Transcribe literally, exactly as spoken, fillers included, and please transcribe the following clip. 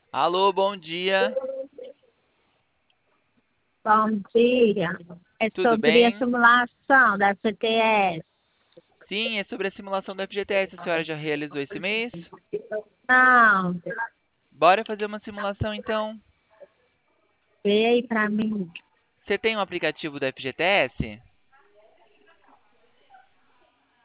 Alô, bom dia. Bom dia. É Tudo sobre a bem? simulação da F G T S. Sim, é sobre a simulação do F G T S. A senhora já realizou esse mês? Não, Bora fazer uma simulação então. vê aí pra mim. Você tem um aplicativo do F G T S?